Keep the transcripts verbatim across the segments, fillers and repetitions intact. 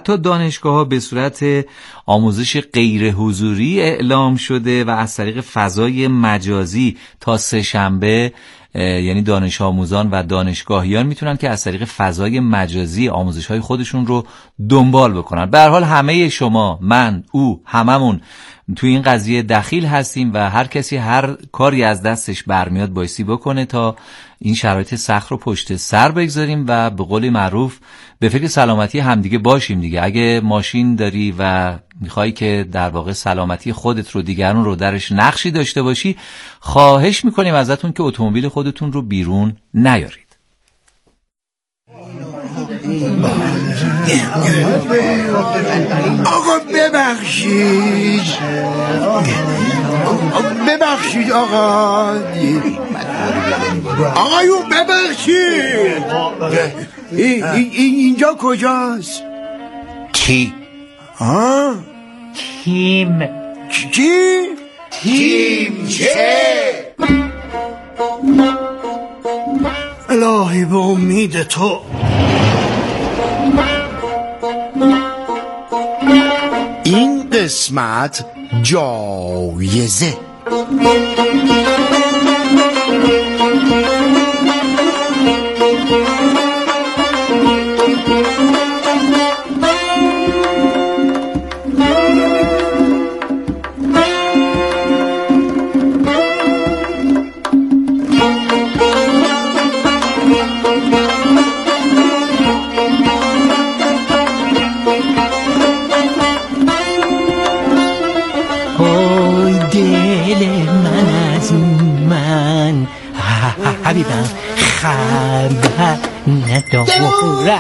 حتی دانشگاه‌ها به صورت آموزش غیر حضوری اعلام شده و از طریق فضای مجازی تا سه شنبه، یعنی دانش آموزان و دانشگاهیان میتونن که از طریق فضای مجازی آموزش‌های خودشون رو دنبال بکنن. به هر حال همه شما، من، او، هممون تو این قضیه دخیل هستیم و هر کسی هر کاری از دستش برمیاد بایستی بکنه تا این شرایط سخت رو پشت سر بگذاریم و به قول معروف به فکر سلامتی همدیگه باشیم دیگه. اگه ماشین داری و میخوای که در واقع سلامتی خودت رو دیگران رو درش نقشی داشته باشی، خواهش میکنیم ازتون که اتومبیل خودتون رو بیرون نیارید. آقا ببخشید ببخشید آقا آقایون ببخشید این اینجا کجاست؟ کی؟ ها؟ تیم. کی؟ تیم چه؟ الهی به امید تو. این قسمت جایزه. حبیبم خبر نداره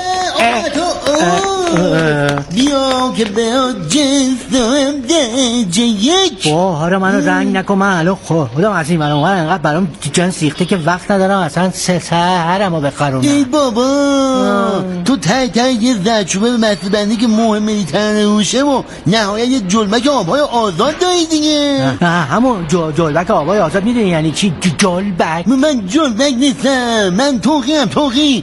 بیا که به جنسم درجه یک. باره منو رنگ نکن، من الان خودم از این منو من انقدر برام جن سیخته که وقت ندارم اصلا سه سرم رو بخرونم. ای بابا آه. تو تای تای یه زرچوبه مستی بندی که مهمه تنه هوشه و نهایت یه جلبک آبهای آزاد داری دیگه. همون جلبک آبهای آزاد میدونی یعنی چی؟ جلبک؟ من جلبک نیستم، من توقی هم توقی.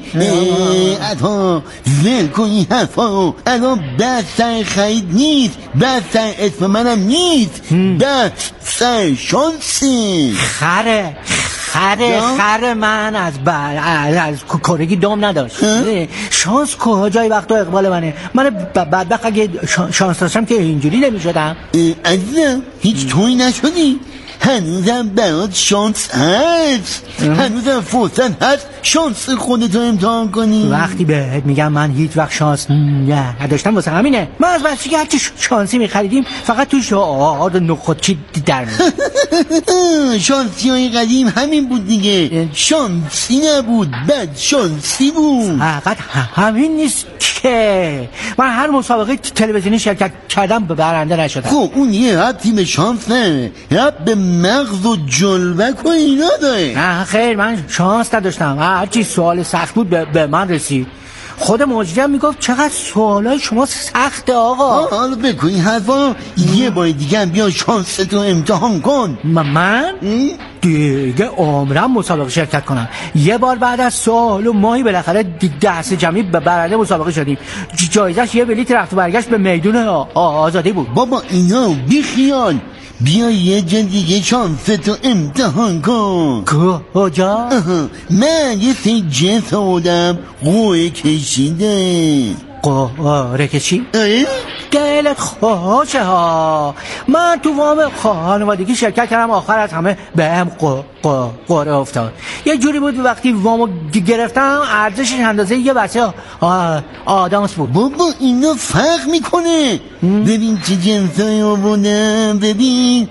اتا ول کن این حرفا. الان بس سر خرید نیست، بس سر اسم منم نیست، بس سر شانسی. خره خره خره من از بر از کارگی دام نداشت. شانس کجای وقتا اقبال منه. من بدبخت اگه شانس داشتم که اینجوری نمی شدم. عزیزم هیچ توی نشدی، هنوزم برات شانس هست، هنوزم فرصت هست شانس خودتو امتحان کنی. وقتی بهت میگم من هیچ وقت شانس نه نداشتم واسه همینه. من از بچگی هرچی شانسی میخریدیم فقط توش آرد نخودچی در میاد. شانسی های قدیم همین بود دیگه، شانسی نبود بد شانسی بود. فقط همین نیست که من هر مسابقه تلویزیونی شرکت کردم به برنده نشدم. خب اون یه ربطی به شانس نه، ربط به مغز و جلبک و اینا داره. نه خیر، من شانس نداشتم، هرچی سوال سخت بود به, به من رسید. خود مجرم میگفت چقدر سوالای شما سخته آقا. حالا بگو این حرفا یه بار دیگه هم بیا شانستو امتحان کن. من دیگه عمرم مسابقه شرکت کنم. یه بار بعد از سال و ماهی بالاخره دست جمعی به برنده مسابقه شدیم. جایزش یه بلیت رفت و برگشت به میدون آزادی بود. بابا اینا بی خیال، بیا یه جا دیگه شانستو امتحان کن. کجا؟ من یه سی جنس آدم قوه کشیده. قاره کشی؟ دلت خوشه ها. من تو وام خانوادگی شرکت کردم، آخر از همه به هم قاره افتاد. یه جوری بود وقتی وامو گرفتم ارزشش اندازه یه بسته آدامس بود. بابا اینا فرق میکنه. ببین چه جنسایی آوردم، ببین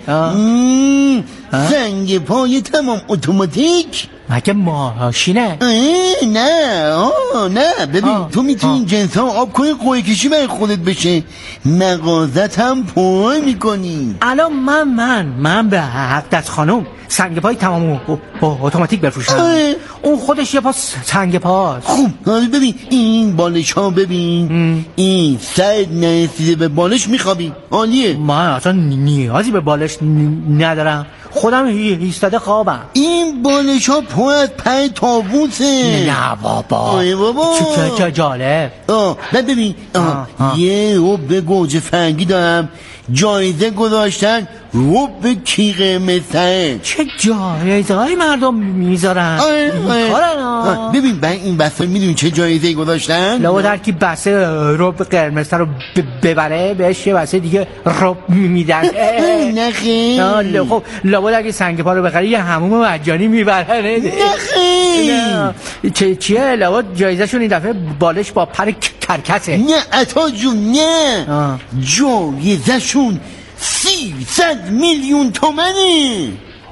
زنگ پای تمام اتوماتیک. مگه ماشینه؟ نه آه نه ببین آه. تو میتونی این جنس ها آب کنی قوه کشی برای خودت بشه، مغازت هم پر میکنی. الان من من من به حق دست خانم سنگ پای تمام اتوماتیک بفروشم. اون خودش یه پاس سنگ پاست. خوب ببین این بالش ها، ببین ام. این سعید نرسیده به بالش میخوابی، عالیه. من اصلا نیازی به بالش ندارم. خودم ایستاده خوابم. این بالش ها پر از پر تابوته. نه بابا. آره بابا. چه چه جالب. آه ببین آه. آه. یه رب گوجه فرنگی دارم، جایزه گذاشتن رب کیغه مثل. چه جایزه های مردم میذارن. آره آره. آره. ببین برای این بسته میدونی چه جایزه گذاشتن؟ لابد هر کی بسته رب قرمز رو ببره بهش یه بسته دیگه رب میدن. نه خیر. خب لابد اگه سنگ پا رو بخری یه حموم مجانی میبرن. نه خیر. چه چیه؟ لابد جایزه شون این دفعه بالش با پر کرکسه. نه عطا جون نه. جایزه شون سیصد میلیون تومنه.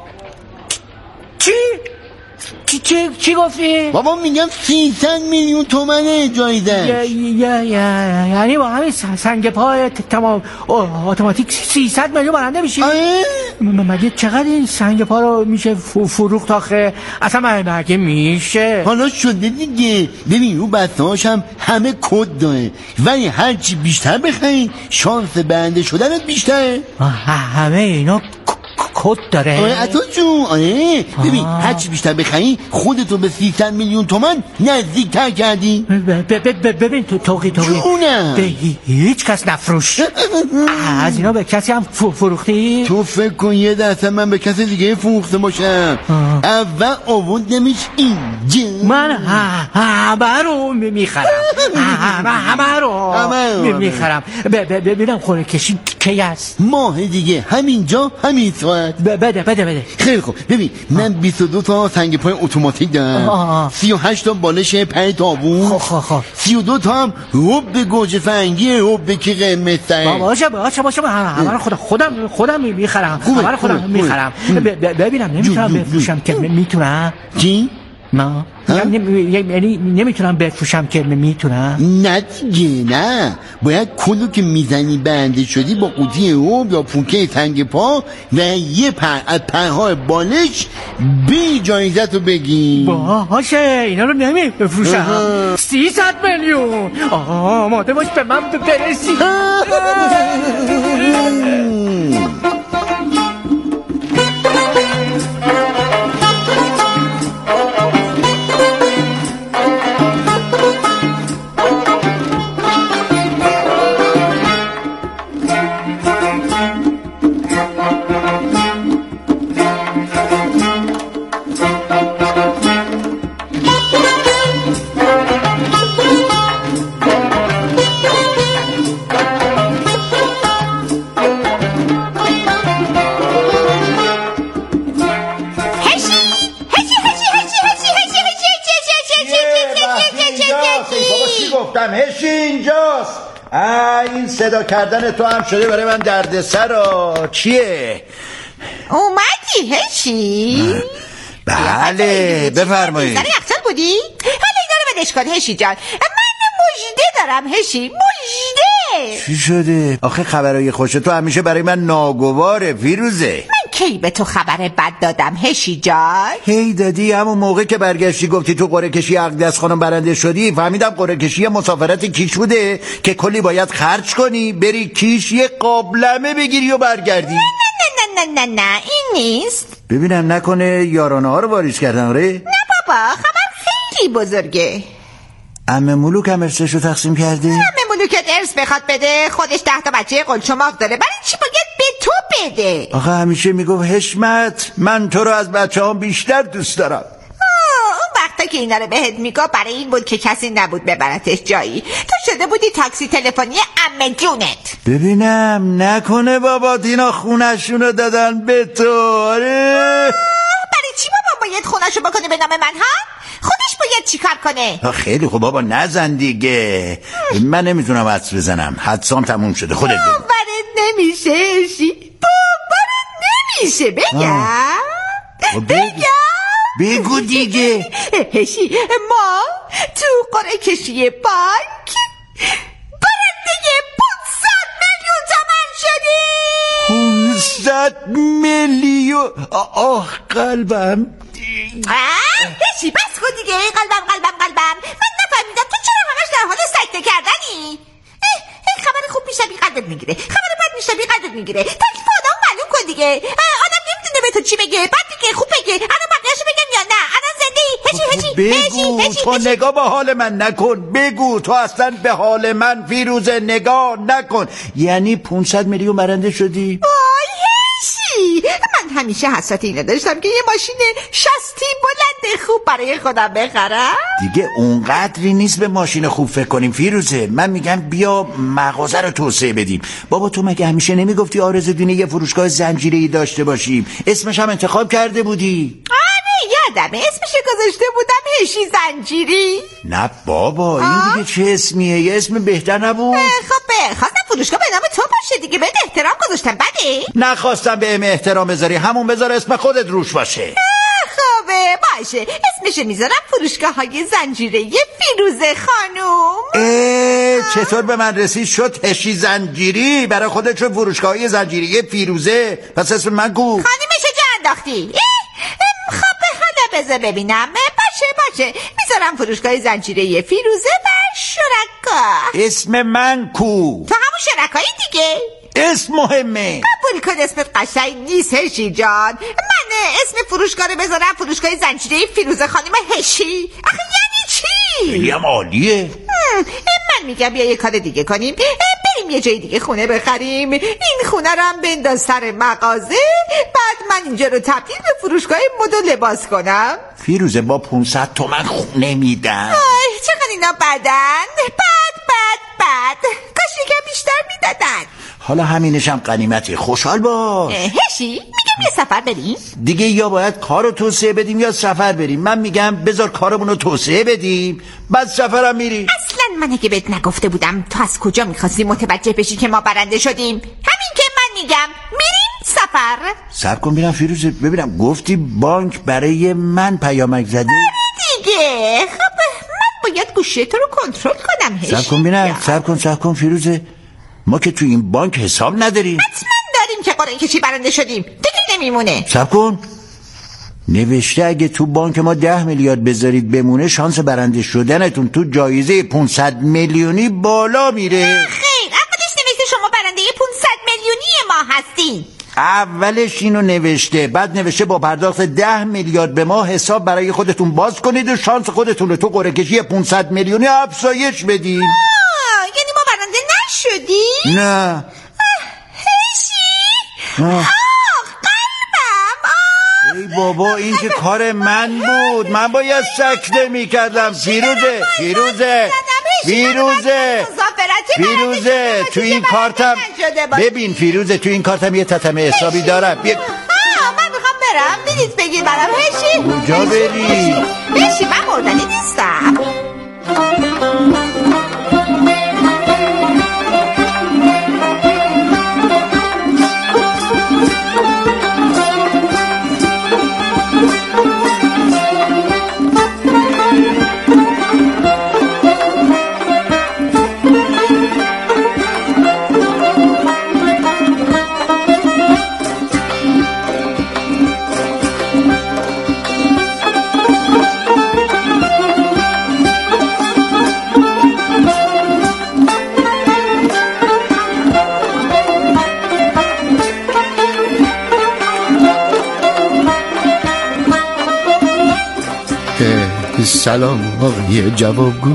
چی؟ چی چی چی گفتی؟ بابا میگم سیصد میلیون تومنه جایزه. یعنی با همین سنگ پای تمام اتوماتیک سیصد میلیون برنده میشی؟ آره. مگه چقدر این سنگ پا رو میشه فروخت آخه؟ اصلا مگه میشه؟ حالا شده دیگه. ببین اون بسته‌هاش هم همه کد داره، ولی هرچی بیشتر بخرین شانس برنده شدنت بیشتره. همه اینا کد داره. آره عطا جون. آره ببین هرچی بیشتر بخری خودتو به سیصد میلیون تومن نزدیکتر کردی. ببین تو توقی توقی جونم به هیچ کس نفروش. از اینا به کسی هم فروختی؟ تو فکر کن یه دسته من به کسی دیگه فروخته باشم. اول آورد نمیش اینجا. من همه رو میخرم. همه رو میخرم. ببینم خوره کشی کی هست؟ ماه دیگه همینجا همین ساعت. بده بده بده. خیلی خوب ببین من بیست و دو تا سنگ پای اتوماتیک دارم، سی و هشت تا بالش پر تابون، سی و دو تا هم رب گوجه فرنگی رب کی قرمز. باشه باشه باشه همه رو خودم خودم خودم میخرم. همه رو خودم میخرم. ببینم نمیتونم بفروشم که میتونم. چی؟ نه یعنی نمیتونم بفروشم که میتونم. نه دیگه نه، باید کلو که میزنی بنده شدی با قوطی روب یا پوکه تنگ پا و یه پر از پرهای بالش بی جایزت رو بگی. باشه اینا رو نمیفروشم. سیصد میلیون. آها ماده باش به من برسی. هشی اینجاست. این صدا کردن تو هم شده برای من دردسر. چیه؟ اومدی هشی؟ بله بفرمایید. زنی یخچال بودی؟ حالا اینا رو بدش کن هشی جان. من مژده دارم هشی، مژده. چی شده؟ آخه خبرهای خوش تو همیشه برای من ناگواره فیروزه. من کی به تو خبر بد دادم هشی جان؟ هی دادی همون موقع که برگشتی گفتی تو قرعه کشی اقدس خانم برنده شدی. فهمیدم قرعه کشی مسافرت کیش بوده که کلی باید خرج کنی بری کیش یه قابلمه بگیری و برگردی. نه نه نه نه نه نه این نیست. ببینم نکنه یارانه ها رو واریز کردن. آره؟ نه بابا خبر خیلی بزرگه. عمه ملوک هم ارثشو تقسیم کرده؟ عمه ملوکت ارث بخواد بده خودش ده تا بچه قلچماق داره، برای چی باید به تو بده؟ آخه همیشه میگفت حشمت من تو رو از بچه هم بیشتر دوست دارم. اون وقتا که اینا رو بهت میگه برای این بود که کسی نبود ببرتش جایی. تو شده بودی تاکسی تلفنی عمه جونت. ببینم نکنه بابات اینا خونشونو دادن به تو. آره برای چی بابا باید خونشو بکنه به نام من ها؟ خودش باید چی کار کنه؟ خیلی خوب بابا نزن دیگه. من نمیتونم حدس بزنم، حدسام تموم شده. خودت بگو. باورت نمیشه شی باورت نمیشه. بگم بگم بگو دیگه. هشی ما تو قرعه کشی بانک برنده پانصد میلیون تومن شدیم. پانصد میلیون. آه قلبم. هشی بس کن دیگه. قلبم قلبم قلبم. من نفهمیدم تو چرا همش در حال سکته کردنی؟ این خبر خوب میشه بی قلبت میگیره، خبر بد میشه بی قلبت میگیره. تکلیف آدم معلوم کن دیگه. آدم نمیتونه به تو چی بگه؟ بعد دیگه خوب بگه. الان بقیه‌شو بگم یا نه؟ الان زنده ای؟ هجی هجی بگو هجی تو هجی. نگاه به حال من نکن. بگو تو اصلا به حال من فیروزه نگاه نکن. یعنی پانصد میلیون برنده شدی؟ هشی من همیشه حسرت اینو داشتم که یه ماشین شاستی بلند خوب برای خودم بخرم. دیگه اونقدری نیست به ماشین خوب فکر کنیم فیروزه. من میگم بیا مغازه رو توسعه بدیم. بابا تو مگه همیشه نمیگفتی آرزو دینه یه فروشگاه زنجیره‌ای داشته باشیم؟ اسمش هم انتخاب کرده بودی. آره یادمه اسمش گذاشته بودم هشی زنجیری. نه بابا این آه؟ دیگه چه اسمیه؟ یه اسم بهتر نبود؟ خب خواستم فروشگاه به نام تو باشه دیگه، بهت احترام گذاشتم. بده نخواستم به ام احترام بذاری، همون بذار اسم خودت روش باشه. خوبه باشه، اسمش میذارم فروشگاه های زنجیره فیروزه خانوم. اه چطور به من رسید شد هشی زنجیری؟ برای خودت شد فروشگاه زنجیری فیروزه. پس اسم من گو. خانومشو جا انداختی. خب حالا بذار ببینم. باشه باشه میذارم فروشگاه زنجیره فیروزه و شرکا. اسم من کو؟ تو همون شرکایی دیگه. اسم مهمه. قبول کن اسمت قشنگ نیست هشی جان. من اسم فروشگاه رو بذارم فروشگاه زنجیره فیروزه خانم هشی. آخه یعنی چی؟ خیلی هم عالیه. من میگم بیا یه کار دیگه کنیم، بریم یه جای دیگه خونه بخریم. این خونه رو هم بنداز سر مغازه، بعد من اینجا رو تبدیل به فروشگاه مد و لباس کنم. فیروزه با پانصد تومن خونه میدن. آی چقدر اینا بدن. بد بد بد کاش یکم بیشتر میدادن. حالا همینشم غنیمته. خوشحال باش. هشی میگم یه سفر بریم. دیگه یا باید کار رو توسعه بدیم یا سفر بریم. من میگم بذار کارمون رو توسعه بدیم بعد سفرم میری. اصلا من اگه بهت نگفته بودم تو از کجا میخواستی متوجه بشی که ما برنده شدیم؟ همین که من میگم میریم سفر. صبر کن ببینم فیروزه، ببینم گفتی بانک برای من پیامک زده دیگه. خب من باید گوشی تو رو کنترل کنم هشی. صبر کن ببینم. صبر کن صبر کن فیروزه، ما که تو این بانک حساب نداریم. حتما داریم که قرعه کشی برنده شدیم. دیگه نمیمونه. صبر کن، نوشته اگه تو بانک ما ده میلیارد بذارید بمونه شانس برنده شدنتون تو جایزه پانصد میلیونی بالا میره. خیر اولش نوشته شما برنده پانصد میلیونی ما هستین. اولش اینو نوشته، بعد نوشته با پرداخت ده میلیارد به ما حساب برای خودتون باز کنید و شانس خودتون رو تو قرعه کشی پانصد میلیونی افزایش بدین. آه یعنی ما برنده نشدیم؟ نه هشی. آه قلبم. آه ای بابا این که کار من بود، من باید سکته میکردم. فیروزه فیروزه فیروزه فیروزه تو این کارتم ببین فیروزه تو این کارتم یه تتمه حسابی دارم. آه من میخوام برم بلیط بگیر برام هشی. کجا بری؟ هشی من مردنی نیستم. سلام آقای جوابگو.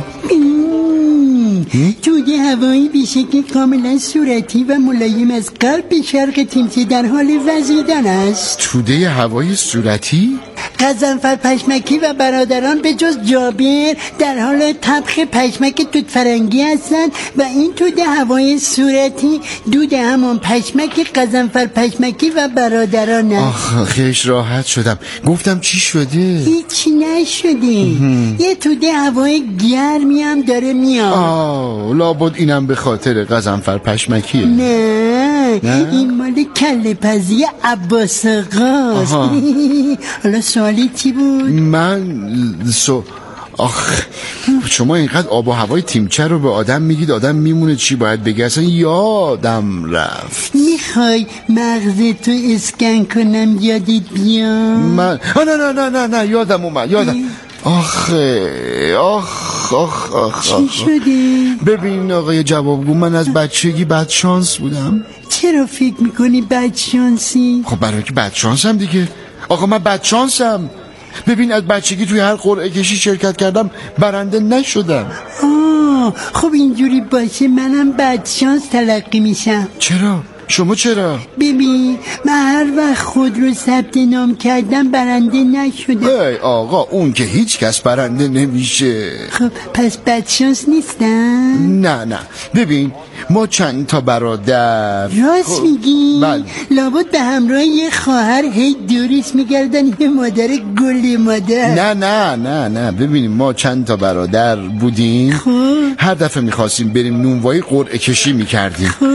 توده هوایی به شکل کاملا صورتی و ملایم از قلب به شرق تیمچه در حال وزیدن است. توده هوایی صورتی؟ غضنفر پشمکی و برادران به جز جابر در حال طبخ پشمک توت فرنگی هستند و این توده هوای صورتی دود همان پشمک غضنفر پشمکی و برادران است. آخ خیش راحت شدم. گفتم چی شده؟ هیچی نشده. یه توده هوای گرمی هم داره میاد. آه لابد اینم به خاطر غضنفر پشمکیه. نه, نه؟ این مال کله پزی عباس آقاست. حالا سوالی چی بود؟ من سو آخ شما اینقدر آب و هوای تیمچه رو به آدم میگید آدم میمونه چی باید بگه، اصلا یادم رفت. میخوای مغزتو اسکن کنم یادت بیام؟ من نه نه نه نه نه یادم اومد یادم. آخ آخ آخ آخ چی شده؟ ببین آقای جوابگو من از بچگی بد شانس بودم. چرا فکر میکنی بدشانسی؟ خب برای که بدشانسم دیگه. آقا من بدشانسم. ببین از بچگی توی هر قرعه کشی شرکت کردم برنده نشدم. آه خب اینجوری باشه منم بدشانس تلقی میشم. چرا؟ شما چرا؟ ببین من هر وقت خود رو ثبت نام کردم برنده نشدم. ای آقا اون که هیچ کس برنده نمیشه. خب پس بدشانس نیستم؟ نه نه ببین ما چند تا برادر. راست خب. میگی؟ بله. لابد به همراه یه خواهر هی دوریش میگردن یه مادر گل مادر. نه نه نه نه ببینیم ما چند تا برادر بودیم. خب هر دفعه میخواستیم بریم نونوایی قرعه کشی میکردیم. خب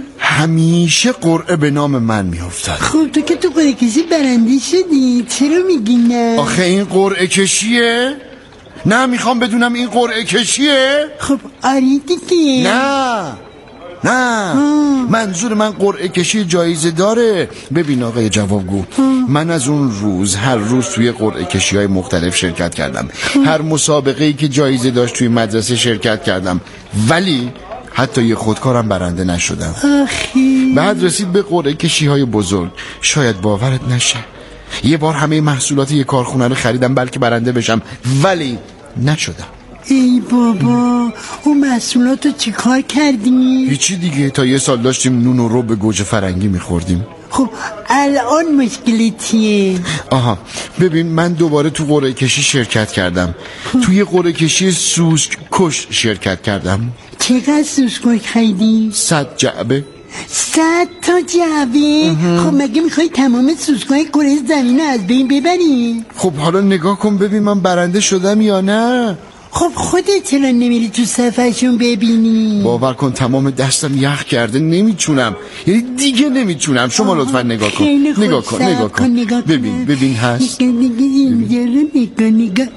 همیشه قرعه به نام من میافتاد. خب تو که تو قرعه کشی برنده شدی چرا میگی نه؟ آخه این قرعه کشیه؟ نه میخوام بدونم این قرعه کشیه؟ خب آره دیگه. نه نه آه. منظور من قرعه کشی جایزه داره. ببین آقای جوابگو من از اون روز هر روز توی قرعه کشی های مختلف شرکت کردم. هر مسابقه‌ای که جایزه داشت توی مدرسه شرکت کردم ولی حتی یه خودکارم برنده نشدم. آخی بعد رسید به قرعه کشی های بزرگ. شاید باورت نشه یه بار همه محصولات یه کارخونه رو خریدم بلکه برنده بشم ولی نشدم. ای بابا اون محصولات رو چی کار کردی؟ هیچی دیگه تا یه سال داشتیم نون و رو به گوجه فرنگی میخوردیم. خب الان مشکلتیه؟ آها ببین من دوباره تو قرعه کشی شرکت کردم. توی قرعه کشی سوسک کش شرکت کردم. چقدر سوسک خریدی؟ صد جعبه. صد تا جعبه؟ خب مگه میخوای تمام سوسکای کره زمین از بین ببری؟ خب حالا نگاه کن ببین من برنده شدم یا نه. خب خودت چرا نمیری تو صفحه‌شون ببینی؟ باور کن تمام دستم یخ کرده نمیتونم یعنی دیگه نمیتونم. شما لطفا نگاه کن نگاه کن نگاه کن نگاه ببین ببین هست نگاه نگاه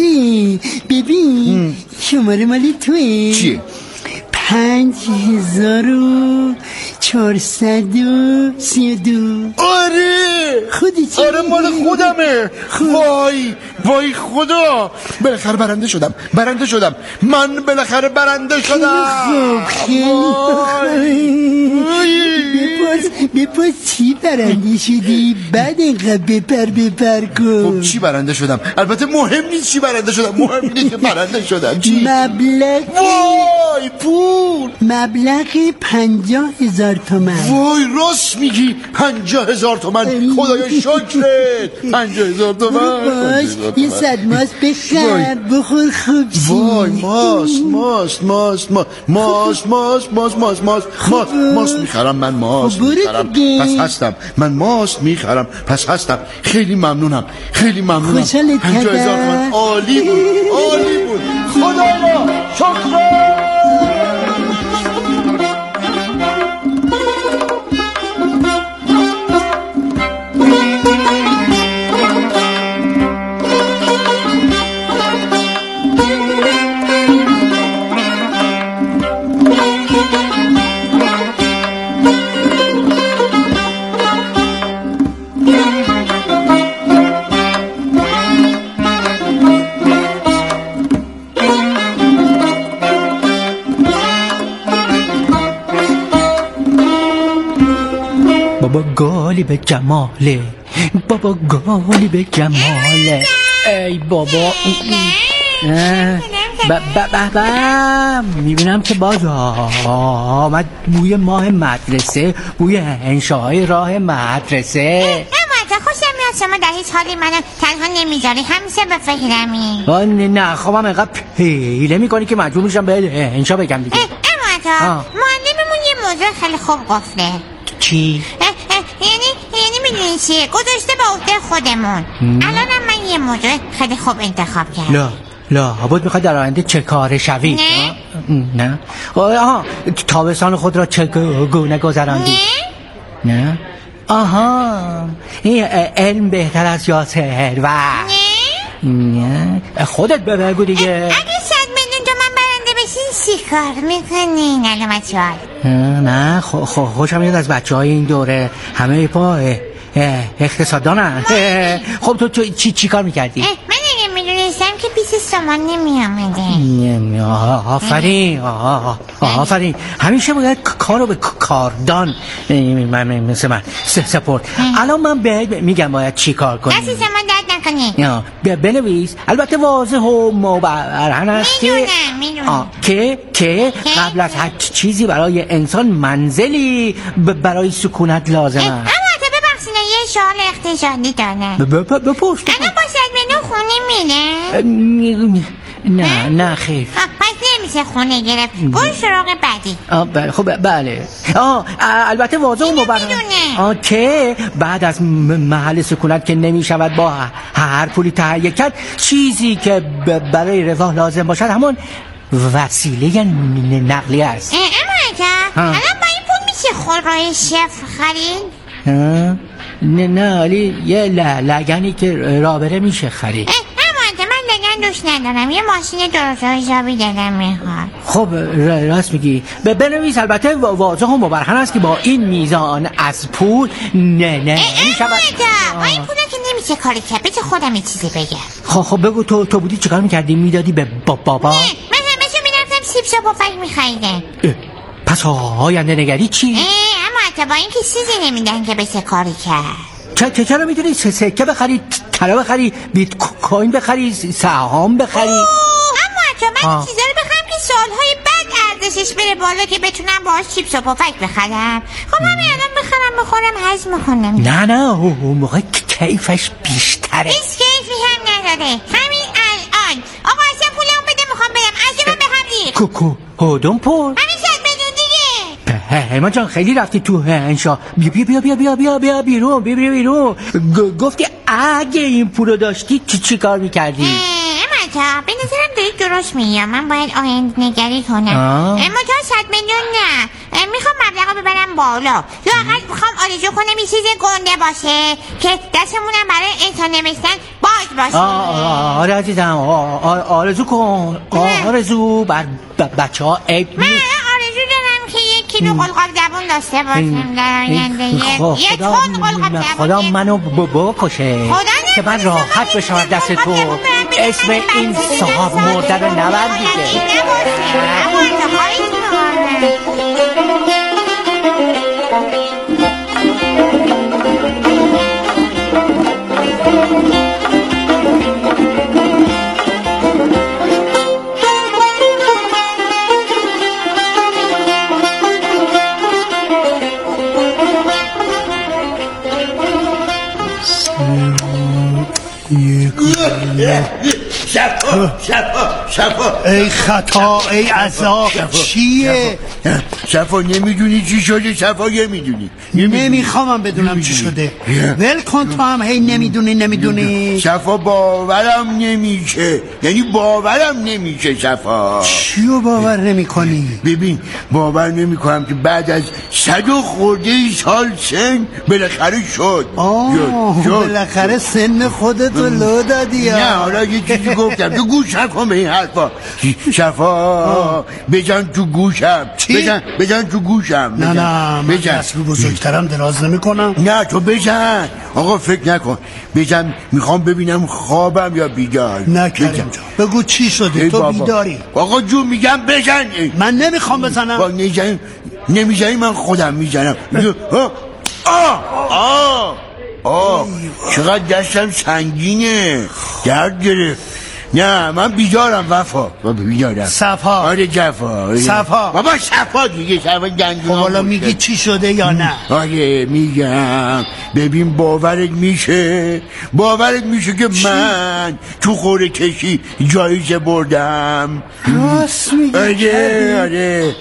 ببین شماره مالی توه. چیه؟ پنج هزار و چهارصد و سی و دو. آره خودی چی؟ آره مال خودمه. وای وای خدا بالاخره برنده شدم برنده شدم من بالاخره برنده شدم. خب خیلی بپرس بپرس چی برنده شدی بعد اینقدر بپر بپر کن. خب چی برنده شدم؟ البته مهم نیست چی برنده شدم مهم نیست برنده شدم. چی؟ مبلغ وای پول مبلغ پنجاه هزار تومن. وای راست میگی پنجاه هزار تومن. خدایا شکرت پنجاه هزار تومن. باش یه صد ماست بخر بخور خوب شی. وای ماست ماست ماست ماست ماست ماست ماست ماست ماست ماست میخرم من ماست میخرم پس هستم من ماست میخرم پس هستم. خیلی ممنونم خیلی ممنونم. خوشحالت پنجاه هزار تومن عالی بود عالی بود. خدایا شکرت. بابا گالی به جماله بابا گالی به جماله. ای بابا بابا میبینم که باز آمد بوی ماه مدرسه بوی انشاهای راه مدرسه. اما خوشم میاد شما در هیچ حالی منو تنها نمیذاری همیشه به فکرمی. نه خب هم اینقدر پیله میکنی که مجبور میشم به انشا بگم دیگه. اما معلممون یه موضوع خیلی خوب گفته. چی؟ یعنی یعنی میدونی چیه گذاشته به عهده خودمون. الانم من یه موضوع خیلی خوب انتخاب کردم. لا لا عبود میخوای در آینده چه کار شوی؟ نه نه آها تابستان خود را چه گونه گذراندی؟ نه نه آها این علم بهتر از یاسر و نه نه خودت بگو دیگه. اگه صد میلیون تومن برنده بشین چی کار میکنین الان بچه ها؟ نه خو خو خوشم میاد از بچه های این دوره همه پا اقتصاددانن. خب تو چی چی کار میکردی؟ من اگه میدونستم که بیست شما نمی آمده. آفرین آفرین همیشه باید کارو به کاردان مثل من سپورت. الان من بهت میگم باید چی کار کنی. دستی شما درد نکنی. بنویس. البته واضح و مبرهن است که که که قبل از هر چیزی برای انسان منزلی برای سکونت لازم است. اما تا ببخشید یه سوال اقتصادی دارم. بپرس. الان با صد میلیون خونه میره؟ نه نه خیر. پس نمیشه خونه گرفت. برو سراغ بعدی. بله خب بله. آه البته واضح و مبرهن که بعد از محل سکونت که نمیشود با هر پولی تهیه کرد، چیزی که برای رفاه لازم باشد همون وسیله نقلی است. اما اگه الان با این پول میشه خودروی شف خرید؟ نه نه ولی یه لگنی که رابره میشه خرید. من دوست ندارم، یه ماشین درست حسابی دلم میخواد. خب راست میگی. بنویس. البته واضح و مبرهن است که با این میزان از پول نه نه نمیشود. با این پولا که نمیشه کاری کرد. بچه خودم یه چیزی بگم. خب خب بگو. تو تو بودی چیکار میکردی؟ میدادی به بابا؟ نه من همشو میرفتم سیپس و پفک میخریدم. پس آینده نگری چی؟ اما حتی با اینکه چیزی نمیدن که بشه کاری کرد. چه چرا میدونی سکه بخری، طلا بخری، بیت کوین بخری، سهام بخری؟ اما حتی من چیزا رو بخرم که سالهای بعد ارزشش بره بالا که بتونم باهاش چیپس و پفک بخرم. خب همین الان بخرم بخورم هضم کنم. نه نه اون موقع کیفش بیشتره. هیچ کیفی هم نداره. همین الان آقا اصلا پولمو بده میخوام برم. از من به هم ریخت. کوکو هودم پر. همین صد میلیون دیگه. هیما جان خیلی رفتی تو انشا. بیا بیا بیا بیا بیا بیا بیا بیرون بیا بیا بیرون. گفتی اگه این پولو داشتی چی چی کار میکردی؟ اما به نظرم دارید درست میگم. من باید آینده نگری کنم. اما تا صد میلیون نه. میخوام مبلغو ببرم بالا. یا اقل میخوام آرزو کنم این چیز گنده باشه که دستمونم برای انسان نوشتن باز باشه. آره عزیزم آرزو کن. آرزو بر بچه ها عیب نیست. من آرزو دارم که یک کیلو قلقاب زبون داشته باشم در آینده. یک تن قلقاب زبون. خدا منو بکشه که من راحت بشم از دست تو. اسم این صاحب مرده رو نبر دیگه. شفا شفا شفا ای خطا ای عذاب چیه؟ شفا نمیدونی چی شده؟ شفا نمیدونی نمیخوام بدونم چی شده. ول کن تو هم هی نمیدونی نمیدونی. شفا باورم نمیشه، یعنی باورم نمیشه. شفا چیو باور نمی کنی؟ ببین باور نمی کنم که بعد از صد و خورده سال سن بالاخره شد. آه بالاخره سن خودت رو لو دادی. نه حالا یه چیزی گفتم تو گوش نکن به این حرفا. شفا بزن تو گوشم. بزن بزن تو گوشم. نه نه من دست رو بزرگترم دراز نمی کنم. نه تو بزن آقا، فکر نکن. بزن میخوام ببینم خوابم یا بیدار. نه کریم جان بگو چی شده؟ تو بیداری؟ آقا جون میگم بزن. من نمیخوام بزنم. نمیزنی نمیزنی من خودم میزنم. آه آه آه آه چقدر دستم سنگینه، درد گرفت. نه من بیدارم وفا. بیدارم. صفا. آره جفا. صفا. بابا صفا دیگه. صفا دندونم. خب حالا میگی چی شده یا نه؟ آره میگم. ببین باورت میشه باورت میشه که چی؟ من تو قرعه کشی جایزه بردم. راست میگی؟ آره آره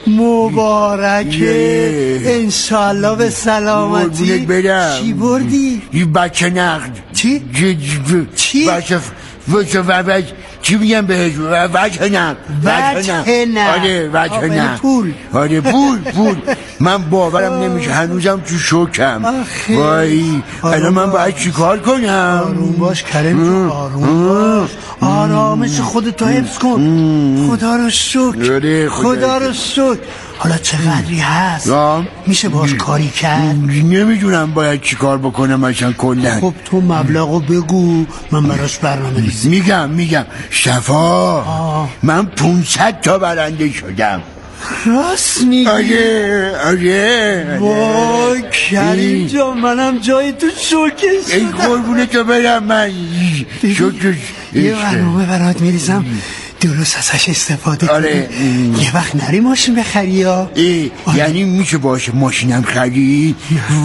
مبارکه. انشالله به سلامتی. برم. چی بردی؟ یه بچه نقد. چی؟ چی؟ بچه وچه وچه چی میگم بهش؟ وچه نقد. وچه نقد. آره وچه نقد. پول. آره پول پول من باورم نمیشه هنوزم تو شوکم. وای الان من باید چیکار کنم؟ آروم باش کریم جون، آروم باش، آرامش خودتو حفظ کن. خدا رو شکر، خدا رو شکر. حالا چقدری هست؟ میشه باش کاری کرد؟ نمیدونم باید چی کار بکنم اصلا کلن. خب تو مبلغو بگو من براش برنامه ریزی میگم میگم شفا آه. من پونصد تا برنده شدم. راست میگی؟ آره آره وای کریم جان منم جای تو شوکه شدم. ای قربونه تو برم من شوکه. یه برنامه برات میریزم درست ازش استفاده آره. کنم. یه وقت نری ماشین بخری یا یعنی میشه باشه ماشینم خرید؟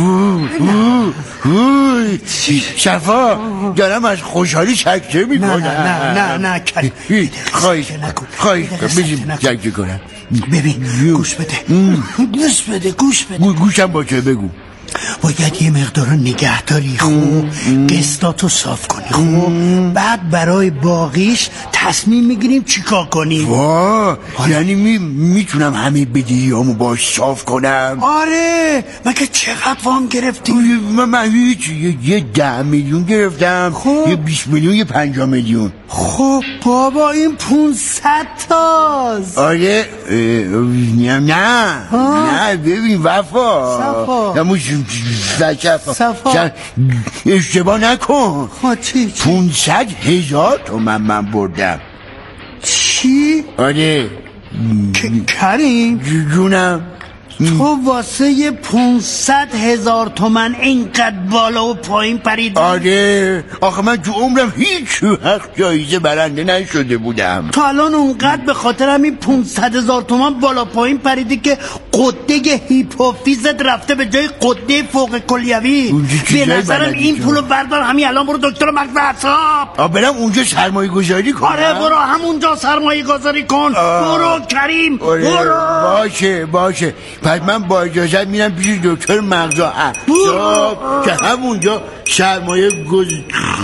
شفا دارم از خوشحالی سکته میکنم. نه نه نه نه کریم خواهیش خواهیش بزیم سکته کنم. ببین گوش بده گوش بده گوش بده گوشم باشه بگو. باید یه مقدار نگه داری خوب، قسطاتو صاف کنی خوب، بعد برای باقیش تصمیم میگیریم چیکار کنیم. واه یعنی می میتونم همه بدهیامو باش صاف کنم؟ آره. مگه چقدر وام گرفتی؟ من, من هیچ یه, یه ده میلیون گرفتم. خب. یه بیست میلیون یه پنجاه میلیون. خب بابا این پونصد تاست. آره نه نه نه ببین وفا صفا صفا اشتباه نکن. چی چی؟ پونصد هزار تومن من بردم. چی؟ آره کریم جونم تو واسه یه پونصد هزار تومن اینقدر بالا و پایین پریدی؟ آره آخه من تو عمرم هیچ وقت جایزه برنده نشده بودم. تو الان اونقدر به خاطر همین پونصد هزار تومن بالا پایین پریدی که قده هیپوفیزت رفته به جای قده فوق کلیوی. به نظرم این پولو بردار همین الان برو دکتر مغز اعصاب. آ برم اونجا سرمایه گذاری کنم؟ آره برو همونجا سرمایه گذاری کن. برو کریم آره. برو. باشه باشه پس من با اجازت میرم پیش دکتر مغز اعصاب که همونجا سرمایه گذاری.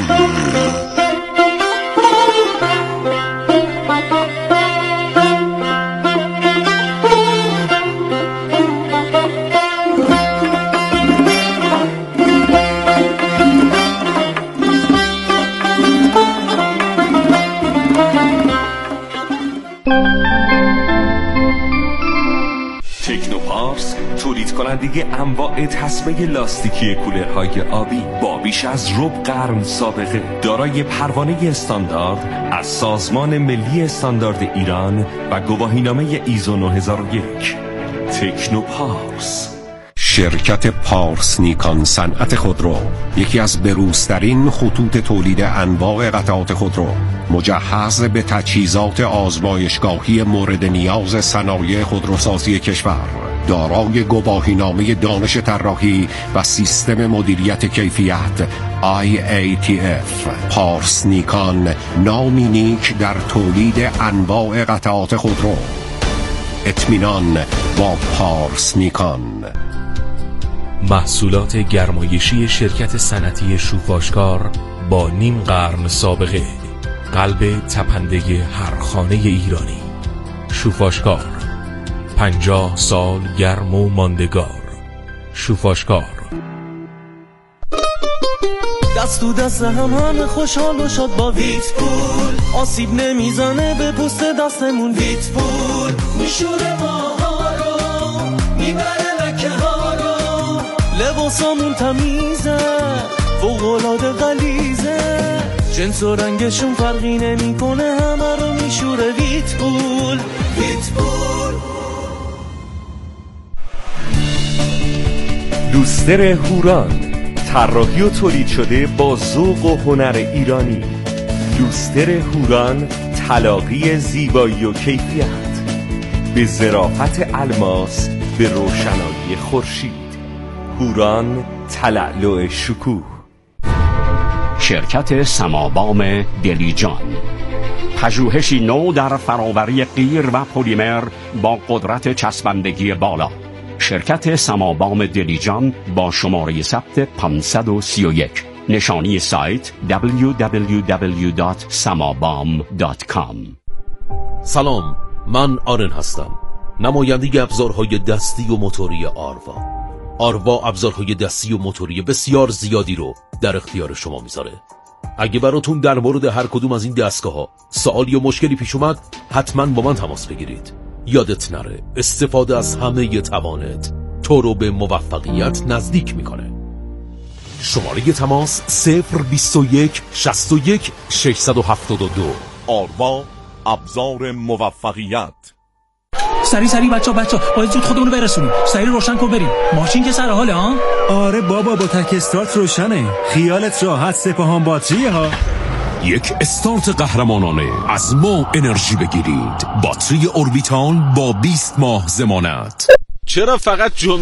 تکنوپارس تولید کننده انواع تسمه لاستیکی کولرهای آبی با بیش از ربع قرن سابقه، دارای پروانه استاندارد از سازمان ملی استاندارد ایران و گواهینامه ایزو نه هزار و یک. تکنوپارس شرکت پارس نیکان صنعت خودرو، یکی از بروزترین خطوط تولید انواع قطعات خودرو، مجهز به تجهیزات آزمایشگاهی مورد نیاز صنایع خودروسازی کشور، دارای گواهینامه دانش طراحی و سیستم مدیریت کیفیت آی ای تی اف. پارس نیکان نامی نیک در تولید انواع قطعات خودرو. اطمینان با پارس نیکان. محصولات گرمایشی شرکت صنعتی شوفاشکار با نیم قرن سابقه، قلب تپنده هر خانه ایرانی. شوفاشکار، پنجاه سال گرم و ماندگار. شوفاشکار. دست تو دست هم همه خوشحال و شاد با ویت پول، آسیب نمیزنه به پوست دستمون. ویت پول میشوره ماها رو، میبره لکه ها رو، لباسامون تمیزه فوق‌العاده غلیظه، جنس و رنگشون فرقی نمیکنه، همه رو میشوره ویت پول. ویت پول. لوستر هوران، طراحی و تولید شده با ذوق و هنر ایرانی. لوستر هوران، تلاقی زیبایی و کیفیت به ظرافت الماس، به روشنایی خورشید. هوران، تلألؤ شکوه. شرکت سمابام دلیجان، پژوهشی نو در فراوری قیر و پلیمر با قدرت چسبندگی بالا. شرکت سمابام دلیجان با شماره ثبت پانصد و سی و یک. نشانی سایت دبلیو دبلیو دبلیو دات سمابام دات کام. سلام، من آرن هستم. نماینده ابزارهای دستی و موتوری آروا. آروا ابزارهای دستی و موتوری بسیار زیادی رو در اختیار شما میذاره. اگه براتون در مورد هر کدوم از این دستگاه ها سوال یا مشکلی پیش اومد، حتما با من تماس بگیرید. یادت نره استفاده از همه ی توانت تو رو به موفقیت نزدیک میکنه. شماره تماس صفر بیست و یک شصت و یک ششصد و هفتاد و دو. آروا، ابزار موفقیت. سری سری بچه بچه باید زود خودمونو برسونیم. سری روشن کن بریم. ماشین که سر حاله ها؟ آره بابا با تک استارت روشنه. خیالت راحت، سپاهان باتریه ها. یک استارت قهرمانانه از ما انرژی بگیرید. باتری اوربیتال با بیست ماه ضمانت. چرا فقط جمله